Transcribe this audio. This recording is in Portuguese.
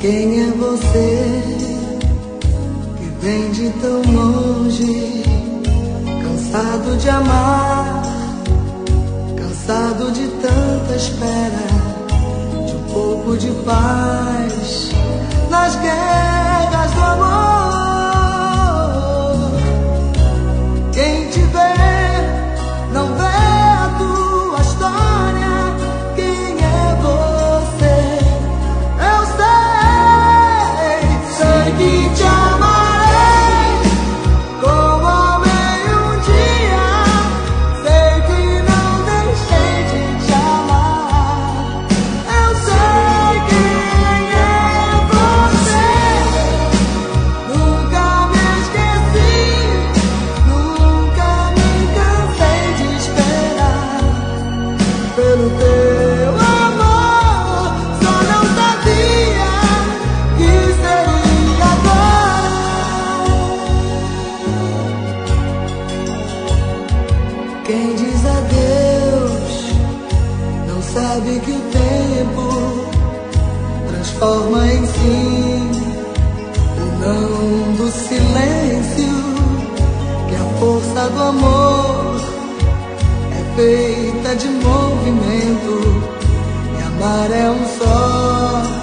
Quem é você que vem de tão longe, cansado de amar, cansado de tanta espera, de um pouco de paz nas guerras do amor? Quem te vê não vê a tua história. Quem é você? Eu sei que te amarei como amei um dia. Sei que não deixei de te amar. Eu sei quem é você. Nunca me esqueci, nunca me cansei de esperar pelo teu amor. Só não sabia que seria agora. Quem diz adeus não sabe que o tempo transforma em sim o não do silêncio, que a força do amor é feita de movimento, e amar é um só